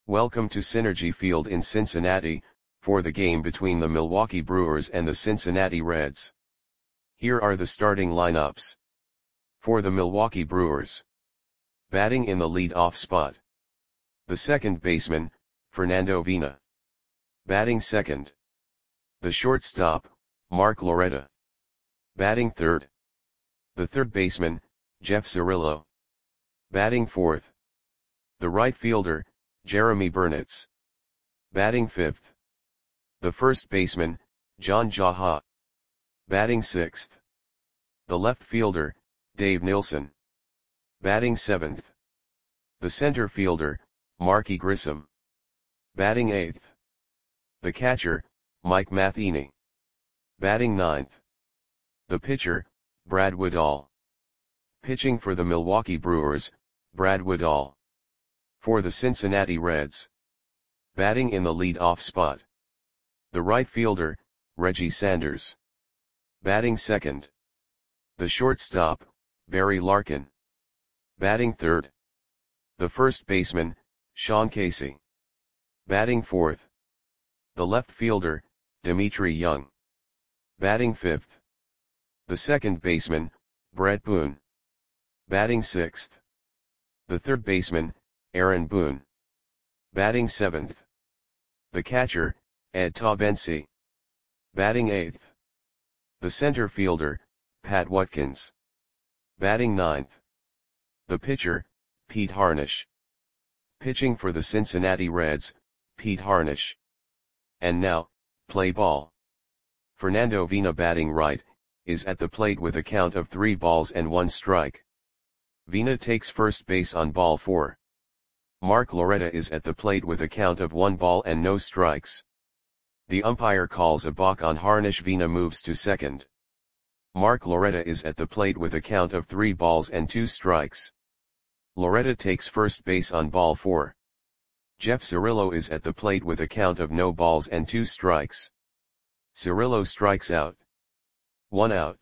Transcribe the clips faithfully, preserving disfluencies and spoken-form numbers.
Welcome to Synergy Field in Cincinnati, for the game between the Milwaukee Brewers and the Cincinnati Reds. Here are the starting lineups. For the Milwaukee Brewers. Batting in the lead-off spot. The second baseman, Fernando Vina. Batting second. The shortstop, Mark Loretta. Batting third. The third baseman, Jeff Cirillo. Batting fourth. The right fielder, Jeremy Burnitz. Batting fifth. The first baseman, John Jaha. Batting sixth. The left fielder, Dave Nilsson. Batting seventh. The center fielder, Marky Grissom. Batting eighth. The catcher, Mike Matheny. Batting ninth. The pitcher, Brad Woodall. Pitching for the Milwaukee Brewers, Brad Woodall. For the Cincinnati Reds. Batting in the lead-off spot. The right fielder, Reggie Sanders. Batting second. The shortstop, Barry Larkin. Batting third. The first baseman, Sean Casey. Batting fourth. The left fielder, Dimitri Young. Batting fifth. The second baseman, Brett Boone. Batting sixth. The third baseman, Aaron Boone. Batting seventh. The catcher, Ed Taubensee. Batting eighth. The center fielder, Pat Watkins. Batting ninth. The pitcher, Pete Harnisch. Pitching for the Cincinnati Reds, Pete Harnisch. And now, play ball. Fernando Vina batting right, is at the plate with a count of three balls and one strike. Vina takes first base on ball four. Mark Loretta is at the plate with a count of one ball and no strikes. The umpire calls a balk on Harnisch. Vina moves to second. Mark Loretta is at the plate with a count of three balls and two strikes. Loretta takes first base on ball four. Jeff Cirillo is at the plate with a count of no balls and two strikes. Cirillo strikes out. One out.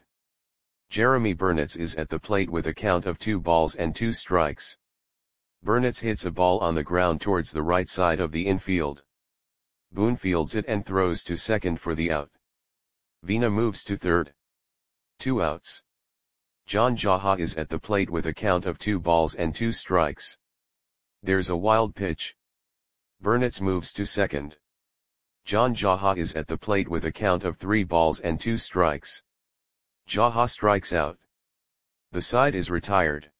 Jeremy Burnitz is at the plate with a count of two balls and two strikes. Burnitz hits a ball on the ground towards the right side of the infield. Boone fields it and throws to second for the out. Vina moves to third. Two outs. John Jaha is at the plate with a count of two balls and two strikes. There's a wild pitch. Burnitz moves to second. John Jaha is at the plate with a count of three balls and two strikes. Jaha strikes out. The side is retired.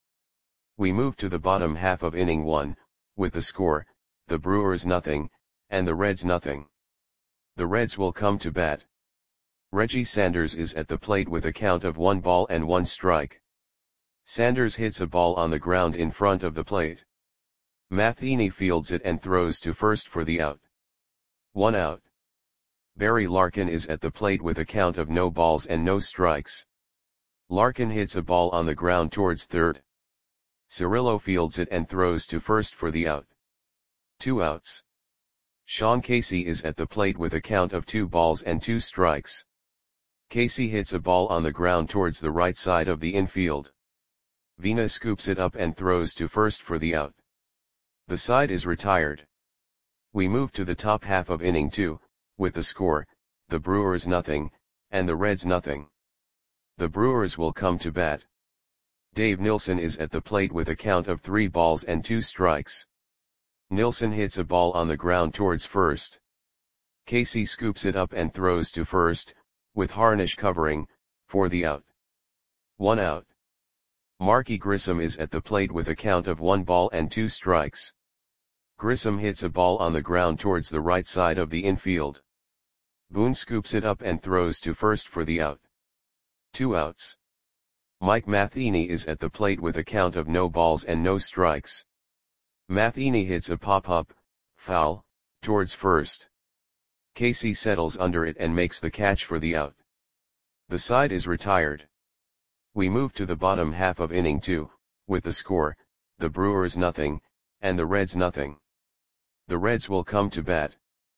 We move to the bottom half of inning one, with the score, the Brewers nothing, and the Reds nothing. The Reds will come to bat. Reggie Sanders is at the plate with a count of one ball and one strike. Sanders hits a ball on the ground in front of the plate. Matheny fields it and throws to first for the out. One out. Barry Larkin is at the plate with a count of no balls and no strikes. Larkin hits a ball on the ground towards third. Cirillo fields it and throws to first for the out. Two outs. Sean Casey is at the plate with a count of two balls and two strikes. Casey hits a ball on the ground towards the right side of the infield. Vina scoops it up and throws to first for the out. The side is retired. We move to the top half of inning two, with the score, the Brewers nothing, and the Reds nothing. The Brewers will come to bat. Dave Nilsson is at the plate with a count of three balls and two strikes. Nilsson hits a ball on the ground towards first. Casey scoops it up and throws to first, with Harnisch covering, for the out. One out. Marky Grissom is at the plate with a count of one ball and two strikes. Grissom hits a ball on the ground towards the right side of the infield. Boone scoops it up and throws to first for the out. Two outs. Mike Matheny is at the plate with a count of no balls and no strikes. Matheny hits a pop-up, foul, towards first. Casey settles under it and makes the catch for the out. The side is retired. We move to the bottom half of inning two, with the score, the Brewers nothing, and the Reds nothing. The Reds will come to bat.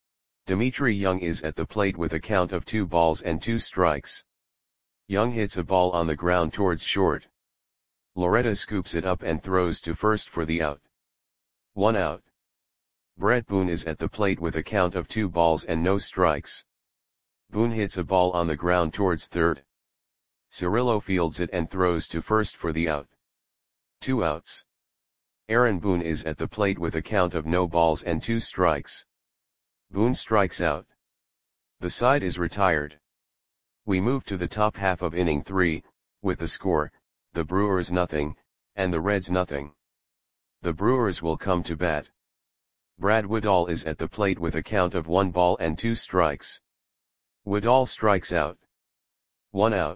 Dimitri Young is at the plate with a count of two balls and two strikes. Young hits a ball on the ground towards short. Loretta scoops it up and throws to first for the out. One out. Brett Boone is at the plate with a count of two balls and no strikes. Boone hits a ball on the ground towards third. Cirillo fields it and throws to first for the out. Two outs. Aaron Boone is at the plate with a count of no balls and two strikes. Boone strikes out. The side is retired. We move to the top half of inning three, with the score, the Brewers nothing, and the Reds nothing. The Brewers will come to bat. Brad Woodall is at the plate with a count of one ball and two strikes. Woodall strikes out. One out.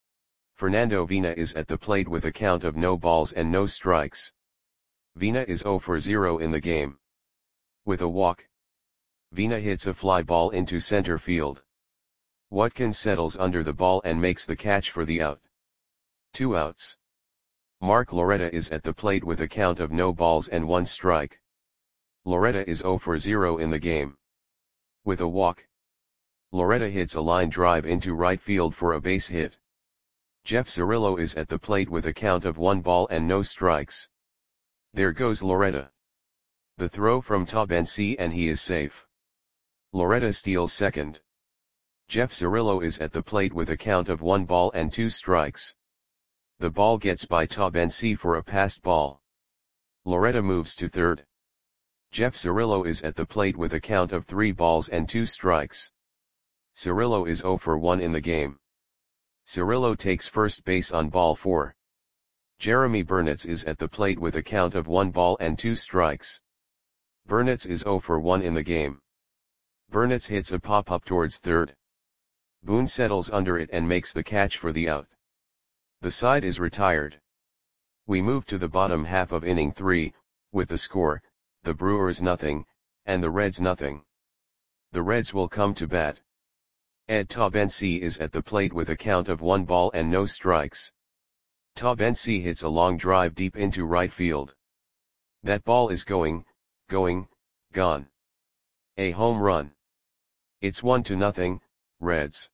Fernando Vina is at the plate with a count of no balls and no strikes. Vina is zero for zero in the game. With a walk, Vina hits a fly ball into center field. Watkins settles under the ball and makes the catch for the out. Two outs. Mark Loretta is at the plate with a count of no balls and one strike. Loretta is zero for zero in the game. With a walk, Loretta hits a line drive into right field for a base hit. Jeff Cirillo is at the plate with a count of one ball and no strikes. There goes Loretta. The throw from Taubensee and he is safe. Loretta steals second. Jeff Cirillo is at the plate with a count of one ball and two strikes. The ball gets by Taubensee for a passed ball. Loretta moves to third. Jeff Cirillo is at the plate with a count of three balls and two strikes. Cirillo is zero for one in the game. Cirillo takes first base on ball four. Jeremy Burnitz is at the plate with a count of one ball and two strikes. Burnitz is zero for one in the game. Burnitz hits a pop-up towards third. Boone settles under it and makes the catch for the out. The side is retired. We move to the bottom half of inning three, with the score, the Brewers nothing, and the Reds nothing. The Reds will come to bat. Ed Taubensee is at the plate with a count of one ball and no strikes. Taubensee hits a long drive deep into right field. That ball is going, going, gone. A home run. It's one to nothing, Reds.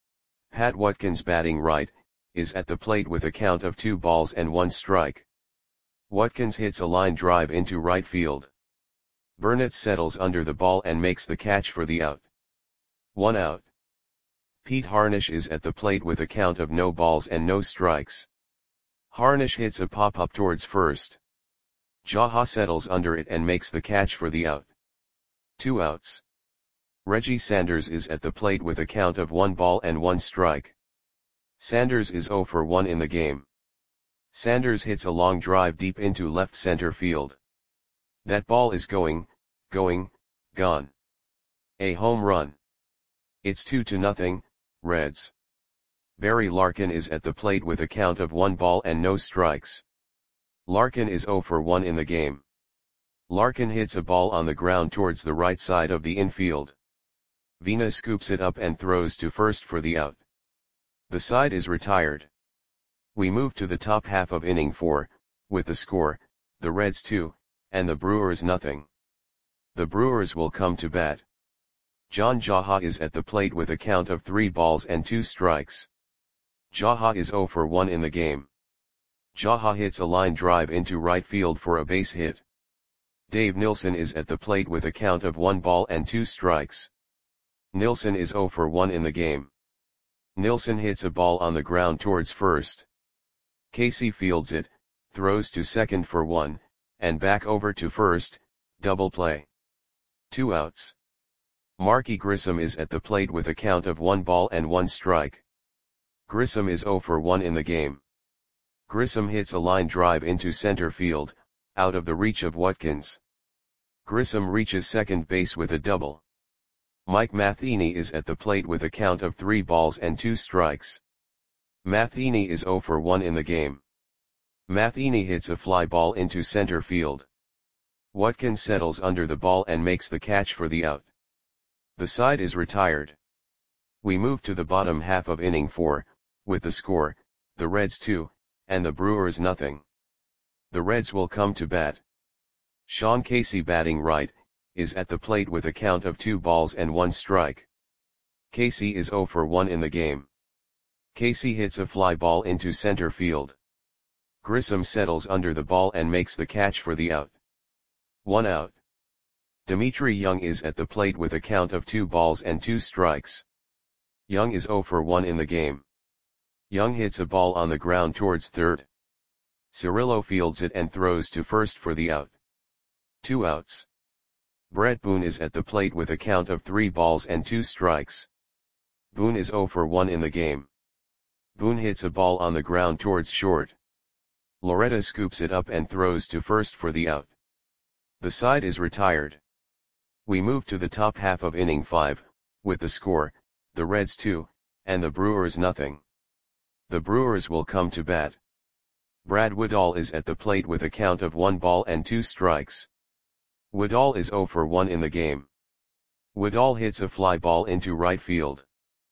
Pat Watkins, batting right, is at the plate with a count of two balls and one strike. Watkins hits a line drive into right field. Burnitz settles under the ball and makes the catch for the out. One out. Pete Harnisch is at the plate with a count of no balls and no strikes. Harnisch hits a pop-up towards first. Jaha settles under it and makes the catch for the out. Two outs. Reggie Sanders is at the plate with a count of one ball and one strike. Sanders is zero for one in the game. Sanders hits a long drive deep into left center field. That ball is going, going, gone. A home run. It's two to nothing, Reds. Barry Larkin is at the plate with a count of one ball and no strikes. Larkin is zero for one in the game. Larkin hits a ball on the ground towards the right side of the infield. Vina scoops it up and throws to first for the out. The side is retired. We move to the top half of inning four, with the score, the Reds two, and the Brewers nothing. The Brewers will come to bat. John Jaha is at the plate with a count of three balls and two strikes. Jaha is zero for one in the game. Jaha hits a line drive into right field for a base hit. Dave Nilsson is at the plate with a count of one ball and two strikes. Nilsson is zero for one in the game. Nilsson hits a ball on the ground towards first. Casey fields it, throws to second for one, and back over to first, double play. Two outs. Marky Grissom is at the plate with a count of one ball and one strike. Grissom is zero for one in the game. Grissom hits a line drive into center field, out of the reach of Watkins. Grissom reaches second base with a double. Mike Matheny is at the plate with a count of three balls and two strikes. Matheny is zero for one in the game. Matheny hits a fly ball into center field. Watkins settles under the ball and makes the catch for the out. The side is retired. We move to the bottom half of inning four, with the score, the Reds two, and the Brewers nothing. The Reds will come to bat. Sean Casey, batting right, is at the plate with a count of two balls and one strike. Casey is zero for one in the game. Casey hits a fly ball into center field. Grissom settles under the ball and makes the catch for the out. One out. Dimitri Young is at the plate with a count of two balls and two strikes. Young is zero for one in the game. Young hits a ball on the ground towards third. Cirillo fields it and throws to first for the out. Two outs. Brett Boone is at the plate with a count of three balls and two strikes. Boone is zero for one in the game. Boone hits a ball on the ground towards short. Loretta scoops it up and throws to first for the out. The side is retired. We move to the top half of inning five, with the score, the Reds two, and the Brewers nothing. The Brewers will come to bat. Brad Woodall is at the plate with a count of one ball and two strikes. Woodall is zero for one in the game. Woodall hits a fly ball into right field.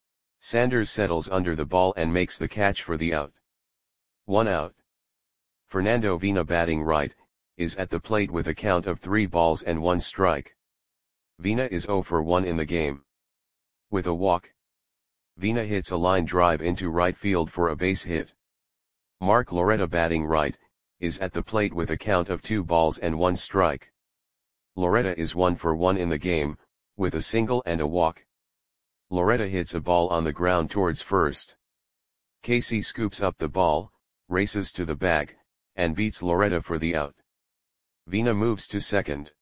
Sanders settles under the ball and makes the catch for the out. One out. Fernando Vina, batting right, is at the plate with a count of three balls and one strike. Vina is zero for one in the game. With a walk, Vina hits a line drive into right field for a base hit. Mark Loretta, batting right, is at the plate with a count of two balls and one strike. Loretta is one for one in the game, with a single and a walk. Loretta hits a ball on the ground towards first. Casey scoops up the ball, races to the bag, and beats Loretta for the out. Vina moves to second.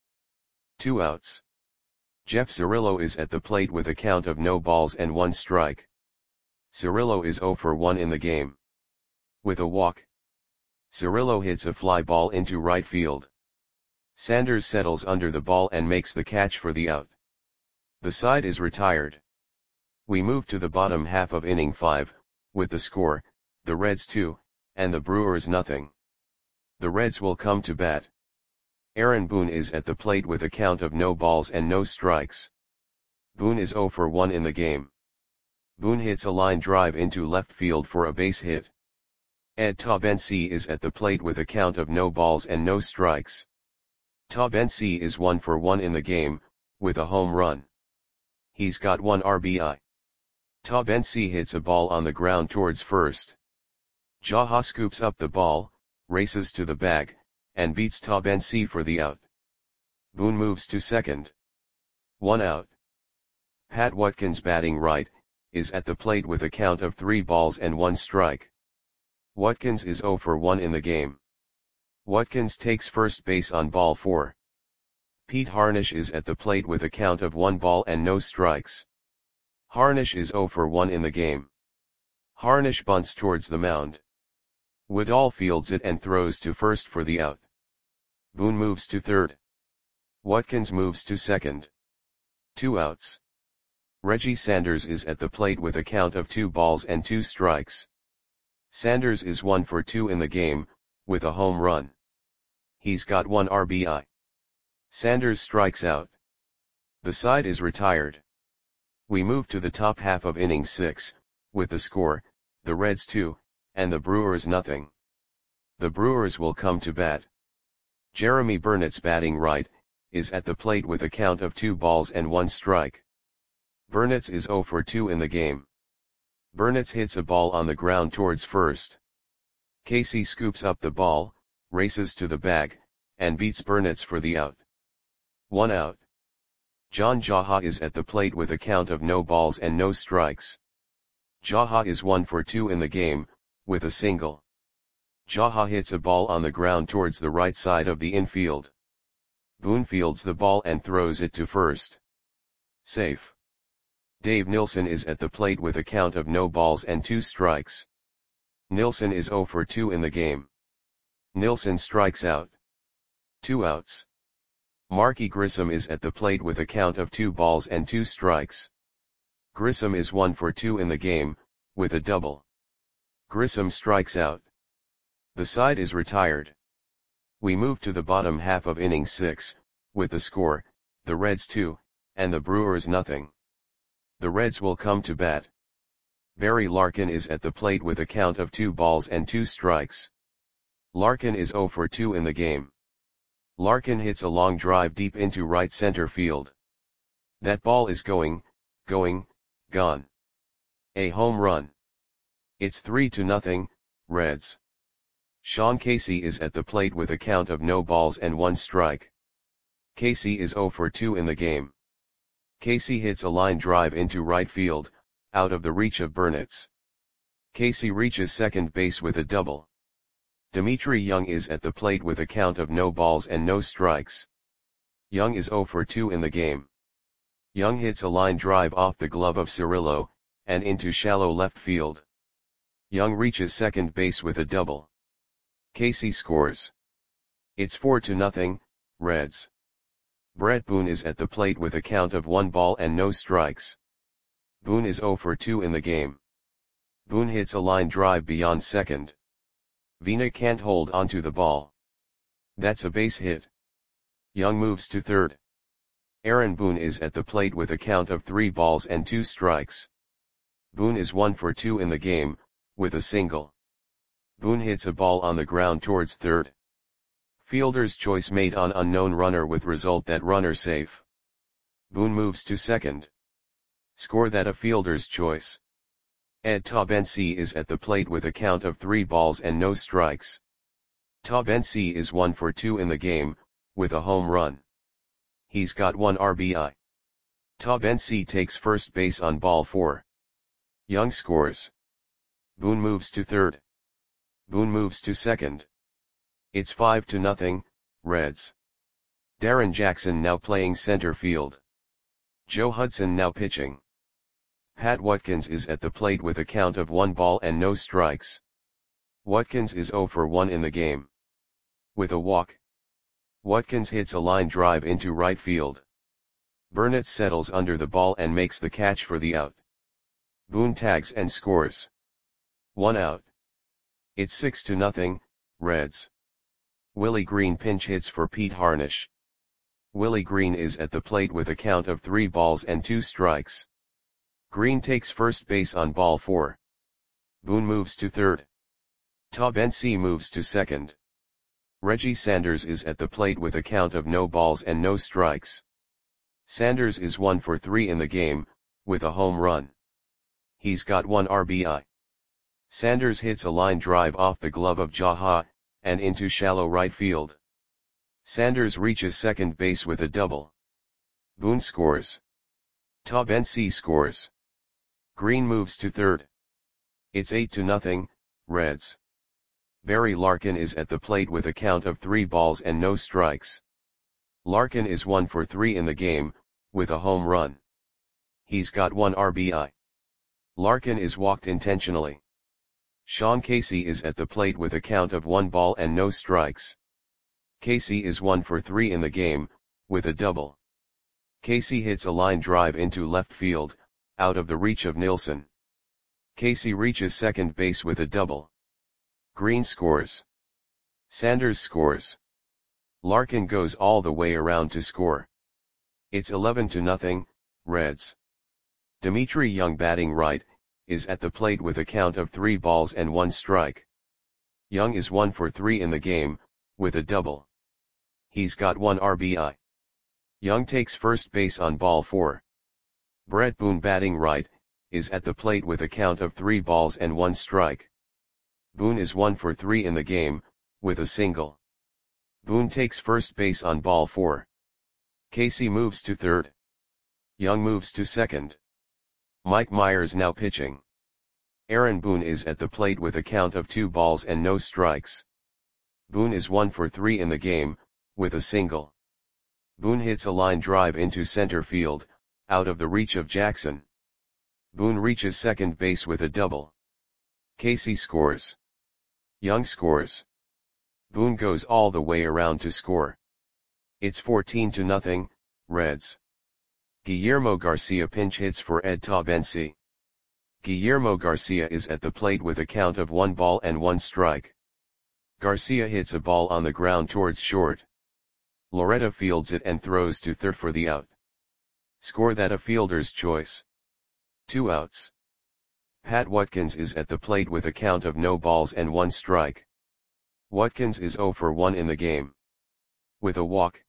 Two outs. Jeff Cirillo is at the plate with a count of no balls and one strike. Cirillo is zero for one in the game. With a walk, Cirillo hits a fly ball into right field. Sanders settles under the ball and makes the catch for the out. The side is retired. We move to the bottom half of inning five, with the score, the Reds two, and the Brewers nothing. The Reds will come to bat. Aaron Boone is at the plate with a count of no balls and no strikes. Boone is zero for one in the game. Boone hits a line drive into left field for a base hit. Ed Taubensee is at the plate with a count of no balls and no strikes. Taubensee is one for one in the game, with a home run. He's got one R B I. Taubensee hits a ball on the ground towards first. Jaha scoops up the ball, races to the bag, and beats Taubensee for the out. Boone moves to second. One out. Pat Watkins, batting right, is at the plate with a count of three balls and one strike. Watkins is zero for one in the game. Watkins takes first base on ball four. Pete Harnish is at the plate with a count of one ball and no strikes. Harnish is zero for one in the game. Harnish bunts towards the mound. Woodall fields it and throws to first for the out. Boone moves to third. Watkins moves to second. Two outs. Reggie Sanders is at the plate with a count of two balls and two strikes. Sanders is one for two in the game, with a home run. He's got one R B I. Sanders strikes out. The side is retired. We move to the top half of inning six, with the score, the Reds two, and the Brewers nothing. The Brewers will come to bat. Jeremy Burnett's, batting right, is at the plate with a count of two balls and one strike. Burnett's is zero for two in the game. Burnett's hits a ball on the ground towards first. Casey scoops up the ball, races to the bag, and beats Burnett's for the out. One out. John Jaha is at the plate with a count of no balls and no strikes. Jaha is one for two in the game, with a single. Jaha hits a ball on the ground towards the right side of the infield. Boone fields the ball and throws it to first. Safe. Dave Nilsson is at the plate with a count of no balls and two strikes. Nilsson is zero for two in the game. Nilsson strikes out. Two outs. Marky Grissom is at the plate with a count of two balls and two strikes. Grissom is one for two in the game, with a double. Grissom strikes out. The side is retired. We move to the bottom half of inning six, with the score, the Reds two, and the Brewers nothing. The Reds will come to bat. Barry Larkin is at the plate with a count of two balls and two strikes. Larkin is zero for two in the game. Larkin hits a long drive deep into right center field. That ball is going, going, gone. A home run. It's three to nothing, Reds. Sean Casey is at the plate with a count of no balls and one strike. Casey is zero for two in the game. Casey hits a line drive into right field, out of the reach of Burnitz. Casey reaches second base with a double. Dimitri Young is at the plate with a count of no balls and no strikes. Young is zero for two in the game. Young hits a line drive off the glove of Cirillo, and into shallow left field. Young reaches second base with a double. Casey scores. It's four to nothing, Reds. Brett Boone is at the plate with a count of one ball and no strikes. Boone is zero for two in the game. Boone hits a line drive beyond second. Vina can't hold onto the ball. That's a base hit. Young moves to third. Aaron Boone is at the plate with a count of three balls and two strikes. Boone is one for two in the game, with a single. Boone hits a ball on the ground towards third. Fielder's choice made on unknown runner with result that runner safe. Boone moves to second. Score that a fielder's choice. Ed Tabensi is at the plate with a count of three balls and no strikes. Tabensi is one for two in the game, with a home run. He's got one R B I. Tabensi takes first base on ball four. Young scores. Boone moves to third. Boone moves to second. It's five to nothing, Reds. Darren Jackson now playing center field. Joe Hudson now pitching. Pat Watkins is at the plate with a count of one ball and no strikes. Watkins is zero for one in the game. With a walk. Watkins hits a line drive into right field. Burnett settles under the ball and makes the catch for the out. Boone tags and scores. One out. It's six to nothing, Reds. Willie Green pinch hits for Pete Harnish. Willie Green is at the plate with a count of three balls and two strikes. Green takes first base on ball four. Boone moves to third. Tabensi moves to second. Reggie Sanders is at the plate with a count of no balls and no strikes. Sanders is one for three in the game, with a home run. He's got one R B I. Sanders hits a line drive off the glove of Jaha, and into shallow right field. Sanders reaches second base with a double. Boone scores. Tabensi scores. Green moves to third. It's eight to nothing, Reds. Barry Larkin is at the plate with a count of three balls and no strikes. Larkin is one for three in the game, with a home run. He's got one R B I. Larkin is walked intentionally. Sean Casey is at the plate with a count of one ball and no strikes. Casey is one for three in the game, with a double. Casey hits a line drive into left field, out of the reach of Nilsson. Casey reaches second base with a double. Green scores. Sanders scores. Larkin goes all the way around to score. It's eleven to nothing, Reds. Dimitri Young batting right, is at the plate with a count of three balls and one strike. Young is one for three in the game, with a double. He's got one R B I. Young takes first base on ball four. Brett Boone batting right, is at the plate with a count of three balls and one strike. Boone is one for three in the game, with a single. Boone takes first base on ball four. Casey moves to third. Young moves to second. Mike Myers now pitching. Aaron Boone is at the plate with a count of two balls and no strikes. Boone is one for three in the game, with a single. Boone hits a line drive into center field, out of the reach of Jackson. Boone reaches second base with a double. Casey scores. Young scores. Boone goes all the way around to score. It's fourteen to nothing, Reds. Guillermo Garcia pinch hits for Ed Tabensi. Guillermo Garcia is at the plate with a count of one ball and one strike. Garcia hits a ball on the ground towards short. Loretta fields it and throws to third for the out. Score that a fielder's choice. Two outs. Pat Watkins is at the plate with a count of no balls and one strike. Watkins is zero for one in the game. With a walk.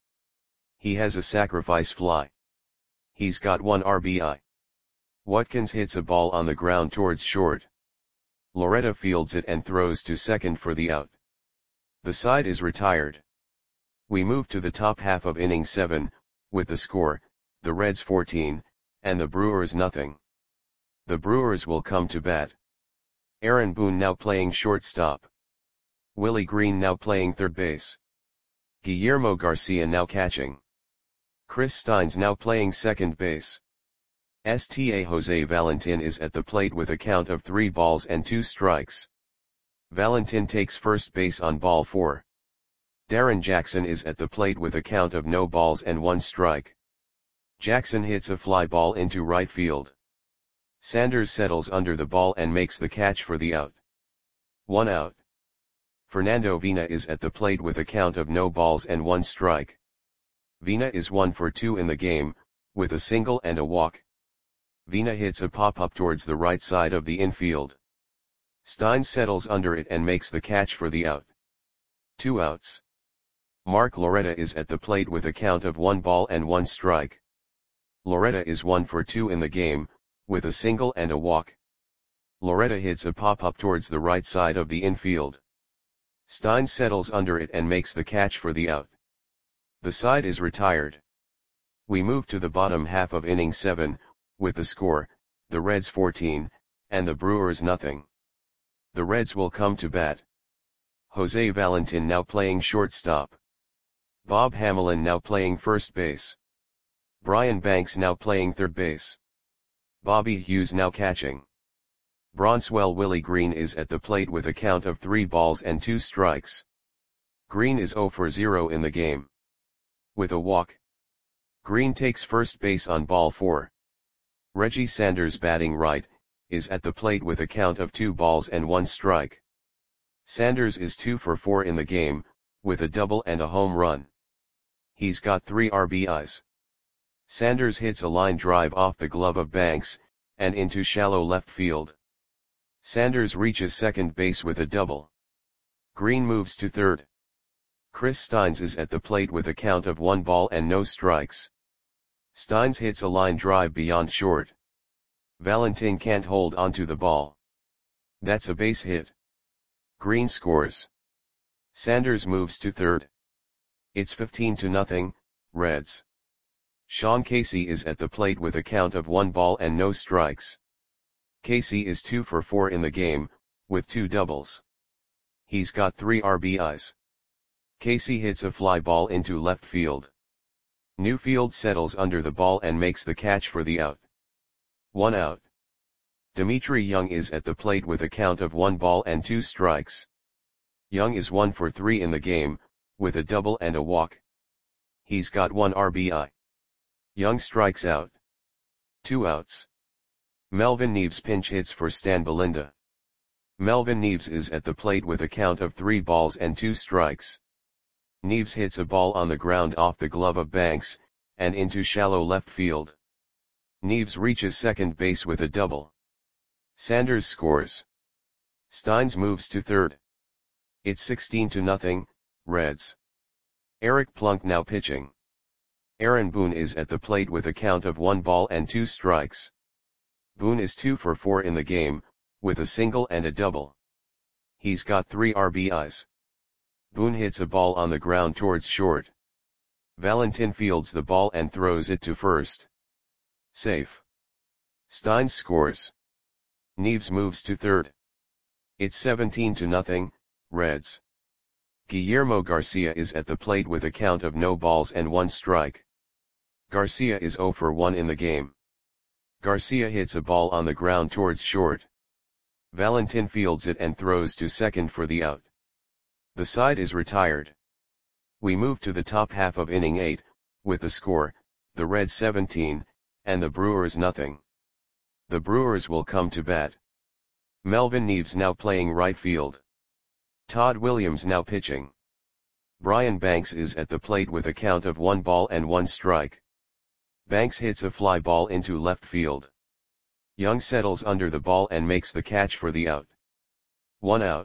He has a sacrifice fly. He's got one R B I. Watkins hits a ball on the ground towards short. Loretta fields it and throws to second for the out. The side is retired. We move to the top half of inning seven, with the score, the Reds fourteen, and the Brewers nothing. The Brewers will come to bat. Aaron Boone now playing shortstop. Willie Green now playing third base. Guillermo Garcia now catching. Chris Steins now playing second base. S T A Jose Valentin is at the plate with a count of three balls and two strikes. Valentin takes first base on ball four. Darren Jackson is at the plate with a count of no balls and one strike. Jackson hits a fly ball into right field. Sanders settles under the ball and makes the catch for the out. One out. Fernando Vina is at the plate with a count of no balls and one strike. Vina is one for two in the game, with a single and a walk. Vina hits a pop-up towards the right side of the infield. Steins settles under it and makes the catch for the out. Two outs. Mark Loretta is at the plate with a count of one ball and one strike. Loretta is one for two in the game, with a single and a walk. Loretta hits a pop-up towards the right side of the infield. Steins settles under it and makes the catch for the out. The side is retired. We move to the bottom half of inning seven, with the score, the Reds fourteen, and the Brewers nothing. The Reds will come to bat. Jose Valentin now playing shortstop. Bob Hamelin now playing first base. Brian Banks now playing third base. Bobby Hughes now catching. Bronxwell Willie Green is at the plate with a count of three balls and two strikes. Green is zero for zero in the game. With a walk. Green takes first base on ball four. Reggie Sanders batting right, is at the plate with a count of two balls and one strike. Sanders is two for four in the game, with a double and a home run. He's got three R B Is. Sanders hits a line drive off the glove of Banks, and into shallow left field. Sanders reaches second base with a double. Green moves to third. Chris Steins is at the plate with a count of one ball and no strikes. Steins hits a line drive beyond short. Valentin can't hold onto the ball. That's a base hit. Green scores. Sanders moves to third. It's fifteen to nothing, Reds. Sean Casey is at the plate with a count of one ball and no strikes. Casey is two for four in the game, with two doubles. He's got three R B Is. Casey hits a fly ball into left field. Newfield settles under the ball and makes the catch for the out. One out. Dimitri Young is at the plate with a count of one ball and two strikes. Young is one for three in the game, with a double and a walk. He's got one R B I. Young strikes out. Two outs. Melvin Neves pinch hits for Stan Belinda. Melvin Neves is at the plate with a count of three balls and two strikes. Neves hits a ball on the ground off the glove of Banks, and into shallow left field. Neves reaches second base with a double. Sanders scores. Steins moves to third. It's sixteen to nothing, Reds. Eric Plunk now pitching. Aaron Boone is at the plate with a count of one ball and two strikes. Boone is two for four in the game, with a single and a double. He's got three R B Is. Boone hits a ball on the ground towards short. Valentin fields the ball and throws it to first. Safe. Steins scores. Neves moves to third. It's seventeen to nothing, Reds. Guillermo Garcia is at the plate with a count of no balls and one strike. Garcia is zero for one in the game. Garcia hits a ball on the ground towards short. Valentin fields it and throws to second for the out. The side is retired. We move to the top half of inning eight, with the score, the Reds seventeen, and the Brewers nothing. The Brewers will come to bat. Melvin Neves now playing right field. Todd Williams now pitching. Brian Banks is at the plate with a count of one ball and one strike. Banks hits a fly ball into left field. Young settles under the ball and makes the catch for the out. One out.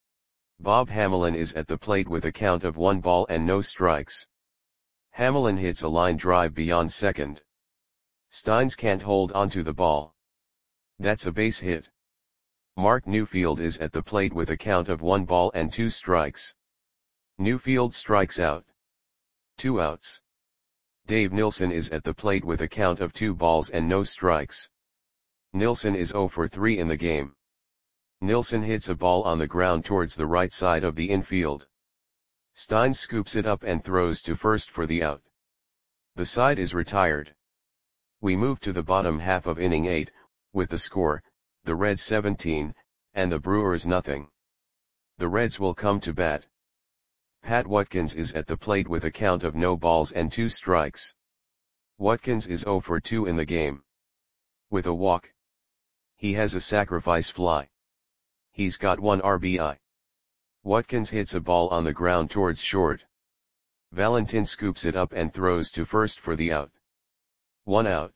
Bob Hamelin is at the plate with a count of one ball and no strikes. Hamelin hits a line drive beyond second. Steins can't hold onto the ball. That's a base hit. Mark Newfield is at the plate with a count of one ball and two strikes. Newfield strikes out. Two outs. Dave Nilsson is at the plate with a count of two balls and no strikes. Nilsson is zero for three in the game. Nilsson hits a ball on the ground towards the right side of the infield. Stein scoops it up and throws to first for the out. The side is retired. We move to the bottom half of inning eight, with the score, the Reds seventeen, and the Brewers nothing. The Reds will come to bat. Pat Watkins is at the plate with a count of no balls and two strikes. Watkins is zero for two in the game. With a walk. He has a sacrifice fly. He's got one R B I. Watkins hits a ball on the ground towards short. Valentin scoops it up and throws to first for the out. One out.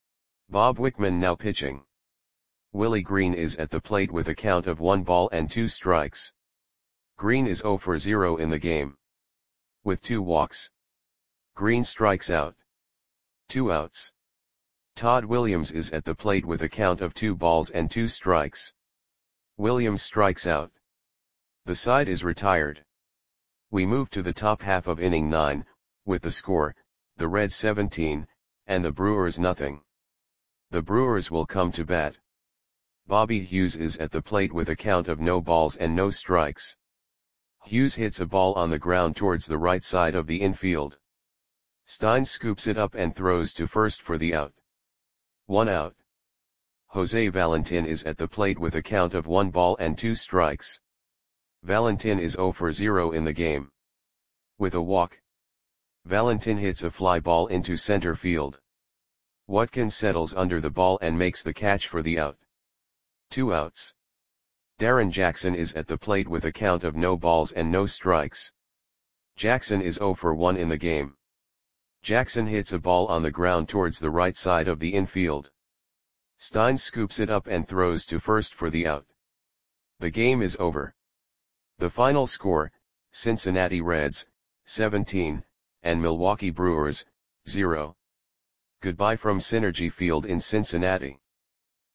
Bob Wickman now pitching. Willie Green is at the plate with a count of one ball and two strikes. Green is zero for zero in the game. With two walks. Green strikes out. Two outs. Todd Williams is at the plate with a count of two balls and two strikes. Williams strikes out. The side is retired. We move to the top half of inning nine, with the score, the Reds seventeen, and the Brewers nothing. The Brewers will come to bat. Bobby Hughes is at the plate with a count of no balls and no strikes. Hughes hits a ball on the ground towards the right side of the infield. Stein scoops it up and throws to first for the out. One out. Jose Valentin is at the plate with a count of one ball and two strikes. Valentin is zero for zero in the game. With a walk. Valentin hits a fly ball into center field. Watkins settles under the ball and makes the catch for the out. Two outs. Darren Jackson is at the plate with a count of no balls and no strikes. Jackson is zero for one in the game. Jackson hits a ball on the ground towards the right side of the infield. Stein scoops it up and throws to first for the out. The game is over. The final score, Cincinnati Reds, seventeen, and Milwaukee Brewers, zero. Goodbye from Synergy Field in Cincinnati.